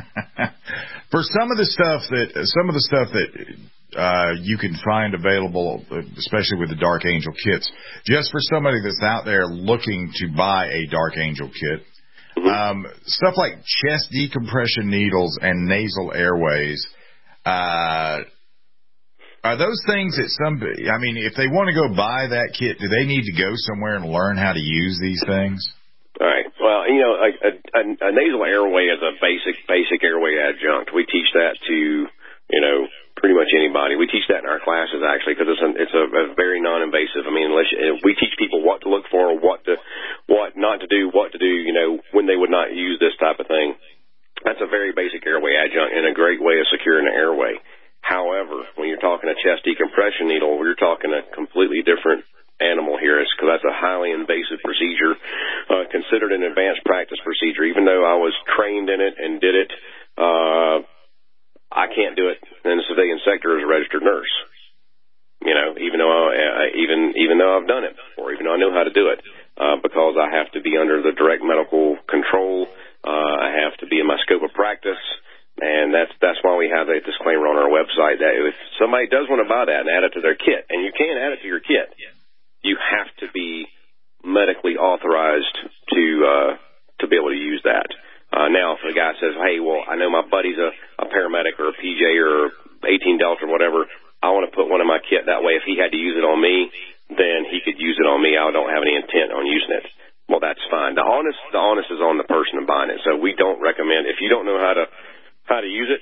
[SPEAKER 3] for some of the stuff that some of the stuff that uh, you can find available, especially with the Dark Angel kits, just for somebody that's out there looking to buy a Dark Angel kit, mm-hmm. um, stuff like chest decompression needles and nasal airways. Uh, are those things that somebody? I mean, if they want to go buy that kit, do they need to go somewhere and learn how to use these things?
[SPEAKER 4] All right. Well, you know, a, a, a nasal airway is a basic, basic airway adjunct. We teach that to, you know, pretty much anybody. We teach that in our classes, actually, because it's a, it's a, a very non-invasive. I mean, unless you, we teach people what to look for, what to, what not to do, what to do, you know, when they would not use this type of thing. That's a very basic airway adjunct and a great way of securing an airway. However, when you're talking a chest decompression needle, we're talking a completely different animal here, is because that's a highly invasive procedure, uh, considered an advanced practice procedure. Even though I was trained in it and did it, uh, I can't do it in the civilian sector as a registered nurse. You know, even though I, even even though I've done it, or even though I know how to do it, uh, because I have to be under the direct medical control. Uh, I have to be in my scope of practice. And that's that's why we have a disclaimer on our website that if somebody does want to buy that and add it to their kit, and you can add it to your kit, you have to be medically authorized to uh, to be able to use that. Uh, now, if a guy says, hey, well, I know my buddy's a, a paramedic or a P J or eighteen Delta or whatever, I want to put one in my kit. That way, if he had to use it on me, then he could use it on me. I don't have any intent on using it. Well, that's fine. The onus, the onus is on the person buying it. So we don't recommend, if you don't know how to how to use it,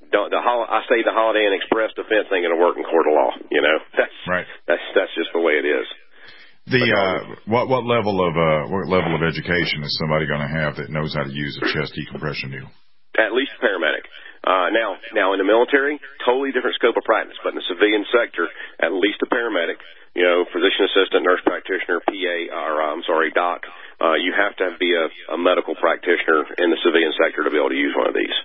[SPEAKER 4] don't, the hol- I say the Holiday Inn Express defense ain't going to work in court of law. You know, that's
[SPEAKER 3] right.
[SPEAKER 4] That's that's just the way it is.
[SPEAKER 3] The uh, what what level of uh, what level of education is somebody going to have that knows how to use a chest decompression needle?
[SPEAKER 4] At least a paramedic. Uh, now, now in the military, totally different scope of practice. But in the civilian sector, at least a paramedic, you know, physician assistant, nurse practitioner, P A, or uh, I'm sorry, doc. Uh, you have to be a, a medical practitioner in the civilian sector to be able to use one of these.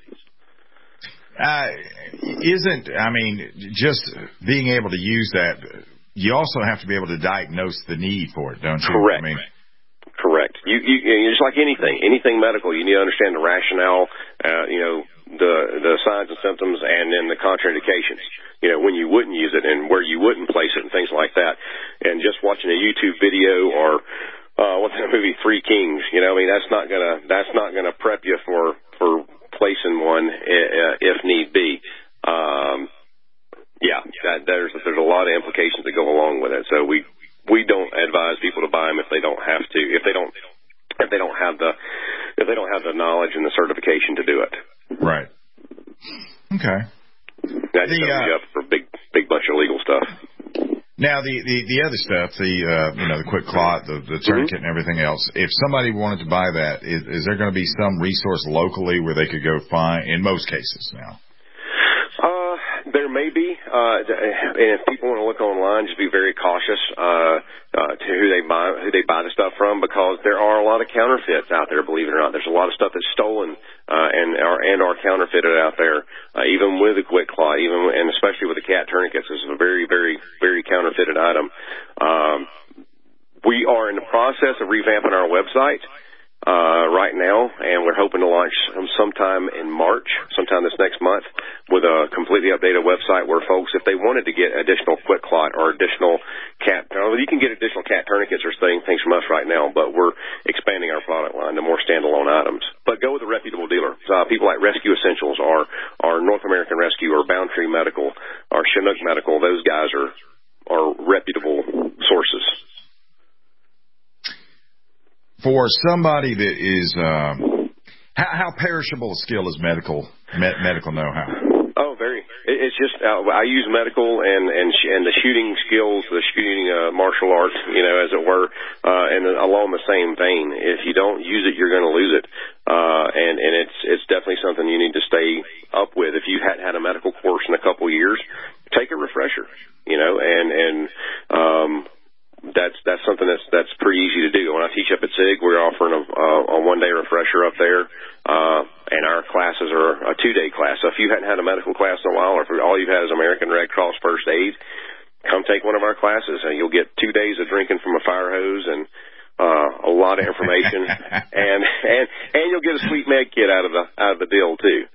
[SPEAKER 3] Uh, isn't I mean, just being able to use that, you also have to be able to diagnose the need for it, don't you?
[SPEAKER 4] Correct.
[SPEAKER 3] I mean,
[SPEAKER 4] Correct. You, you, you just like anything, anything medical, you need to understand the rationale, uh, you know, the the signs and symptoms, and then the contraindications. You know, when you wouldn't use it and where you wouldn't place it and things like that. And just watching a YouTube video or uh, what's that movie, Three Kings? You know, I mean, that's not gonna that's not gonna prep you for for placing one uh, if need be. Um, yeah, that, there's there's a lot of implications that go along with it. So we. We don't advise people to buy them if they don't have to, if they don't, if they don't have the, if they don't have the knowledge and the certification to do it.
[SPEAKER 3] Right. Okay.
[SPEAKER 4] That just opens you up for a big, big bunch of legal stuff.
[SPEAKER 3] Now the, the, the other stuff, the uh, you know the quick clot, the, the tourniquet, mm-hmm. and everything else. If somebody wanted to buy that, is, is there going to be some resource locally where they could go find? In most cases now.
[SPEAKER 4] Uh, there may be, uh, and if people want to look online, just be very cautious, uh, uh, to who they buy, who they buy the stuff from, because there are a lot of counterfeits out there, believe it or not. There's a lot of stuff that's stolen, uh, and are, and are counterfeited out there, uh, even with a quick clot, even, and especially with the cat tourniquets. This is a very, very, very counterfeited item. Um, we are in the process of revamping our website. Uh, right now, and we're hoping to launch sometime in March, sometime this next month, with a completely updated website where folks, if they wanted to get additional quick clot or additional cat, you can get additional cat tourniquets or things from us right now, but we're expanding our product line to more standalone items. But go with a reputable dealer. Uh, people like Rescue Essentials or, or North American Rescue or Boundtree Medical or Chinook Medical. Those guys are, are reputable sources.
[SPEAKER 3] For somebody that is, uh, how, how perishable a skill is medical med, medical know-how?
[SPEAKER 4] Oh, very. It, it's just uh, I use medical and and sh- and the shooting skills, the shooting uh, martial arts, you know, as it were, uh, and along the same vein. If you don't use it, you're going to lose it, uh, and and it's it's definitely something you need to stay up with. If you hadn't had a medical course in a couple of years, take a refresher, you know, and and um. That's that's something that's that's pretty easy to do. When I teach up at SIG, we're offering a, a one day refresher up there, uh, and our classes are a two day class. So if you hadn't had a medical class in a while, or if all you've had is American Red Cross First Aid, come take one of our classes, and you'll get two days of drinking from a fire hose and uh, a lot of information, and and and you'll get a sweet med kit out of the out of the deal too.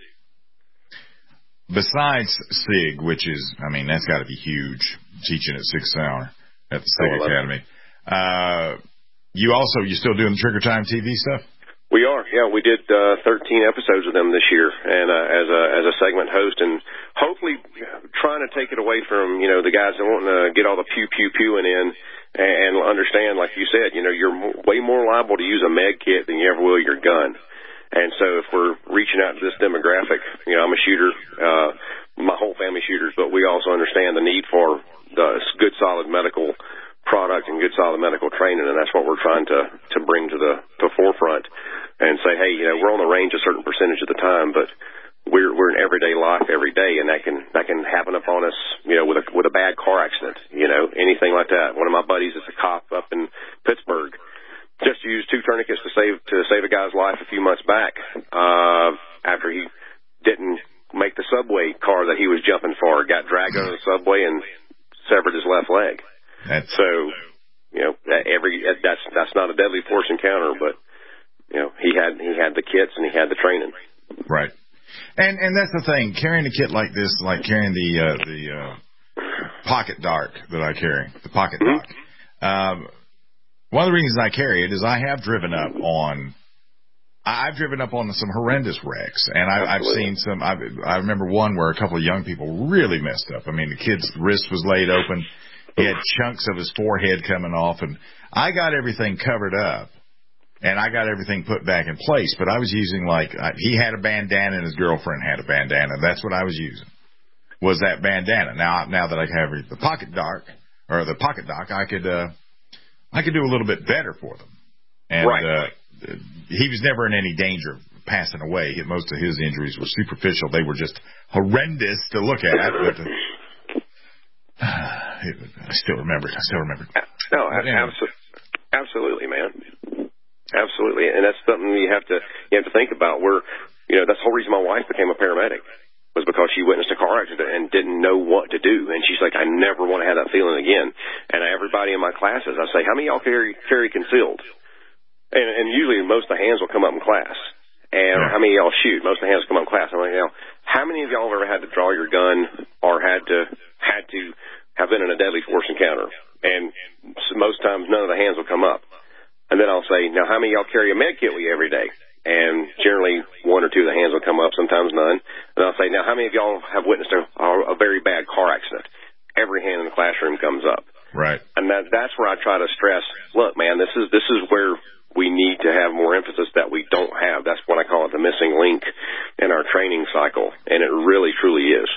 [SPEAKER 3] Besides SIG, which is, I mean, that's got to be huge, teaching at Sig Sauer at the SIG oh, Academy. Uh, you also, you still doing the Trigger Time T V stuff?
[SPEAKER 4] We are, yeah. We did uh, thirteen episodes of them this year, and uh, as a as a segment host, and hopefully trying to take it away from you know the guys that want to get all the pew pew pewing in, and understand, like you said, you know you're way more liable to use a med kit than you ever will your gun. And so if we're reaching out to this demographic, you know, I'm a shooter, uh, my whole family shooters, but we also understand the need for the good, solid medical product and good, solid medical training, and that's what we're trying to, to bring to the, to forefront and say, hey, you know, we're on the range a certain percentage of the time, but we're, we're in everyday life every day, and that can, that can happen upon us, you know, with a, with a bad car accident, you know, anything like that. One of my buddies is a cop up in Pittsburgh. Just used two tourniquets to save to save a guy's life a few months back uh, after he didn't make the subway car that he was jumping for. Got dragged under the subway and severed his left leg.
[SPEAKER 3] That's
[SPEAKER 4] so, you know, every that's that's not a deadly force encounter, but you know, he had he had the kits and he had the training.
[SPEAKER 3] Right, and and that's the thing. Carrying a kit like this, like carrying the uh, the uh, Pocket Dark that I carry, the Pocket Doc. Mm-hmm. Um, One of the reasons I carry it is I have driven up on, I've driven up on some horrendous wrecks, and I, I've seen some. I, I remember one where a couple of young people really messed up. I mean, the kid's wrist was laid open, he had chunks of his forehead coming off, and I got everything covered up. And I got everything put back in place, but I was using like, uh, he had a bandana and his girlfriend had a bandana. That's what I was using, was that bandana. Now, now that I have the pocket doc, or the pocket doc, I could, uh, I could do a little bit better for them. And,
[SPEAKER 4] right.
[SPEAKER 3] uh, he was never in any danger of passing away. Most of his injuries were superficial. They were just horrendous to look at, but, uh, I still remember it. I still remember it.
[SPEAKER 4] No, absolutely. Absolutely, man. Absolutely, and that's something you have to you have to think about. Where, you know, that's the whole reason my wife became a paramedic, was because she witnessed a car accident and didn't know what to do. And she's like, I never want to have that feeling again. And everybody in my classes, I say, how many of y'all carry carry concealed? And, and usually most of the hands will come up in class. And yeah. How many of y'all shoot? Most of the hands come up in class. I'm like, you know, how many of y'all have ever had to draw your gun or had to had to have been in a deadly force encounter? And most times none of the hands will come up. And then I'll say, now, how many of y'all carry a med kit with you every day? And generally, one or two of the hands will come up, sometimes none. And I'll say, now, how many of y'all have witnessed a, a very bad car accident? Every hand in the classroom comes up.
[SPEAKER 3] Right.
[SPEAKER 4] And that, that's where I try to stress, look, man, this is this is where we need to have more emphasis that we don't have. That's what I call it, the missing link in our training cycle. And it really, truly is.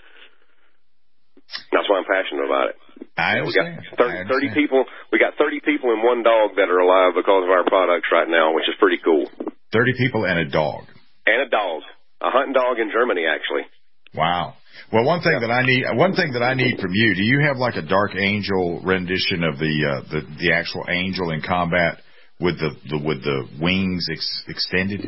[SPEAKER 4] That's why I'm passionate about it.
[SPEAKER 3] I understand.
[SPEAKER 4] We got thirty, thirty people. We got thirty people and one dog that are alive because of our products right now, which is pretty cool.
[SPEAKER 3] Thirty people and a dog.
[SPEAKER 4] And a dog, a hunting dog in Germany, actually.
[SPEAKER 3] Wow. Well, one thing yeah. that I need, one thing that I need from you. Do you have like a Dark Angel rendition of the uh, the the actual angel in combat with the, the with the wings ex- extended?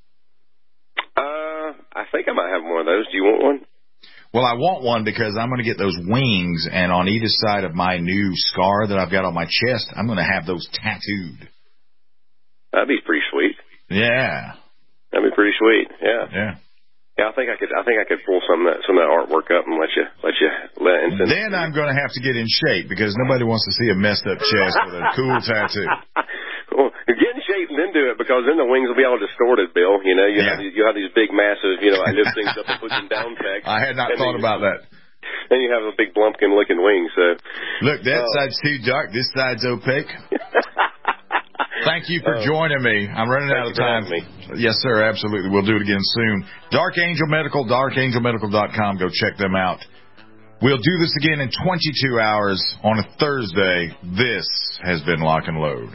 [SPEAKER 4] Uh, I think I might have one of those. Do you want one?
[SPEAKER 3] Well, I want one because I'm going to get those wings, and on either side of my new scar that I've got on my chest, I'm going to have those tattooed.
[SPEAKER 4] That'd be pretty sweet.
[SPEAKER 3] Yeah.
[SPEAKER 4] That'd be pretty sweet. Yeah.
[SPEAKER 3] Yeah.
[SPEAKER 4] Yeah, I think I could. I think I could pull some of that some of that artwork up and let you let you let. And
[SPEAKER 3] then I'm going to have to get in shape because nobody wants to see a messed up chest with a cool tattoo.
[SPEAKER 4] Well, get in shape and then do it, because then the wings will be all distorted, Bill. You know, you
[SPEAKER 3] yeah.
[SPEAKER 4] have these, you have these big, massive, you know, I lift things up and put them down pegs.
[SPEAKER 3] I had not thought about that.
[SPEAKER 4] Then you have a big blumpkin-looking wing. So
[SPEAKER 3] look, that uh, side's too dark. This side's opaque. Thank you for uh, joining me. I'm running out of time. Yes, sir. Absolutely. We'll do it again soon. Dark Angel Medical, dark angel medical dot com. Go check them out. We'll do this again in twenty-two hours on a Thursday. This has been Lock and Load.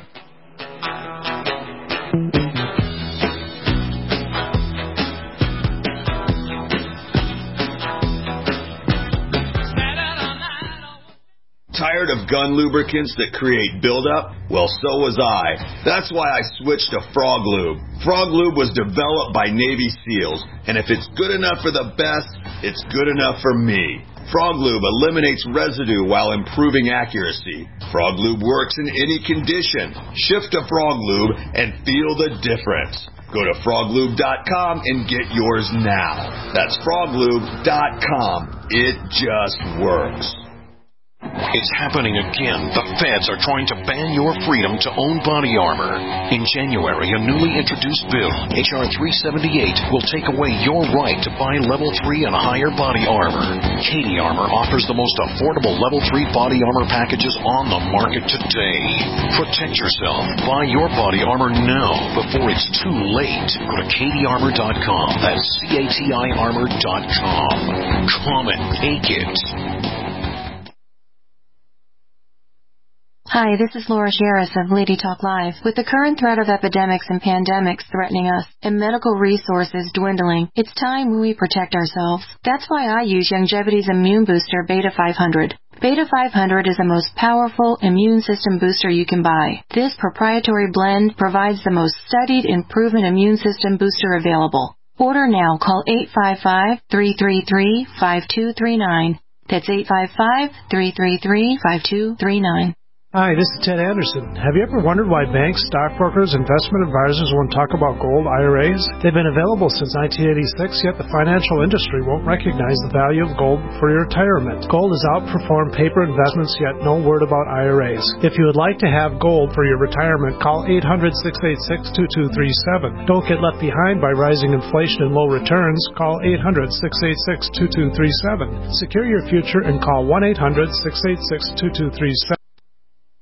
[SPEAKER 5] Tired of gun lubricants that create buildup? Well, so was I. That's why I switched to Frog Lube. Frog Lube was developed by Navy SEALs, and if it's good enough for the best, it's good enough for me. Frog Lube eliminates residue while improving accuracy. Frog Lube works in any condition. Shift to Frog Lube and feel the difference. Go to frog lube dot com and get yours now. That's frog lube dot com. It just works.
[SPEAKER 1] It's happening again. The feds are trying to ban your freedom to own body armor. In January, a newly introduced bill, H R three seventy-eight, will take away your right to buy level three and higher body armor. Katie Armor offers the most affordable level three body armor packages on the market today. Protect yourself. Buy your body armor now before it's too late. Go to katie armor dot com. That's C A T I armor dot com. Come and take it.
[SPEAKER 21] Hi, this is Laura Sherris of Lady Talk Live. With the current threat of epidemics and pandemics threatening us and medical resources dwindling, it's time we protect ourselves. That's why I use Youngevity's immune booster Beta five hundred. Beta five hundred is the most powerful immune system booster you can buy. This proprietary blend provides the most studied and proven immune system booster available. Order now. Call eight five five, three three three, five two three nine. That's eight five five, three three three, five two three nine.
[SPEAKER 6] Hi, this is Ted Anderson. Have you ever wondered why banks, stockbrokers, investment advisors won't talk about gold I R As? They've been available since nineteen eighty-six, yet the financial industry won't recognize the value of gold for your retirement. Gold has outperformed paper investments, yet no word about I R As. If you would like to have gold for your retirement, call eight hundred, six eight six, two two three seven. Don't get left behind by rising inflation and low returns. Call eight hundred, six eight six, two two three seven. Secure your future and call one eight hundred, six eight six, two two three seven.